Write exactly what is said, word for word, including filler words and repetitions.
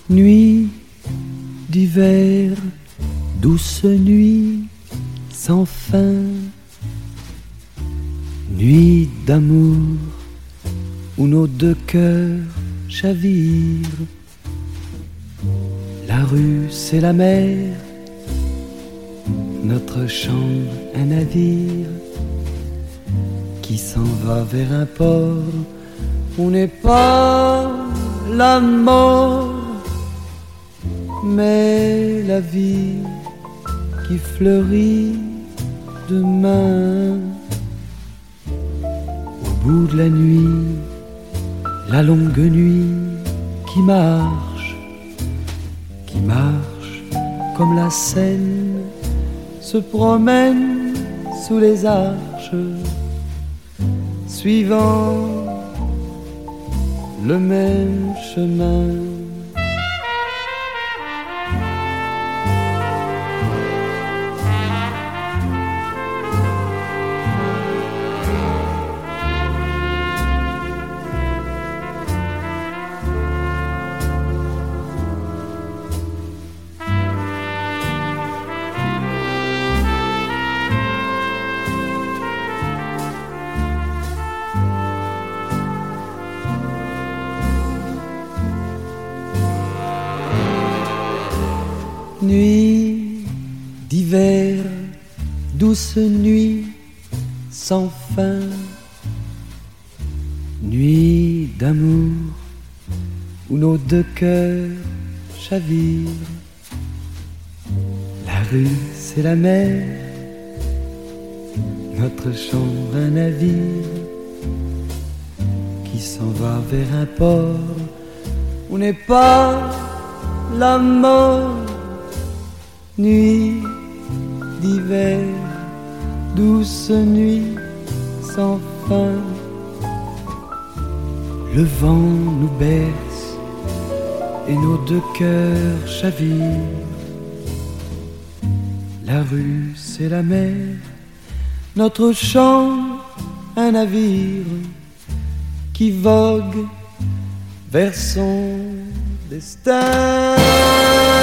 Nuit d'hiver, douce nuit sans fin, nuit d'amour où nos deux cœurs chavirent. La rue c'est la mer, notre chambre un navire qui s'en va vers un port. On n'est pas la mort, mais la vie qui fleurit demain. Au bout de la nuit, la longue nuit qui marche, qui marche comme la Seine, se promène sous les arches, suivant le même chemin. Nuit d'hiver, douce nuit sans fin, nuit d'amour où nos deux cœurs chavirent. La rue c'est la mer, notre chambre un navire qui s'en va vers un port. On n'est pas la mort. Nuit d'hiver, douce nuit sans fin, le vent nous berce et nos deux cœurs chavirent. La rue c'est la mer, notre chambre un navire qui vogue vers son destin.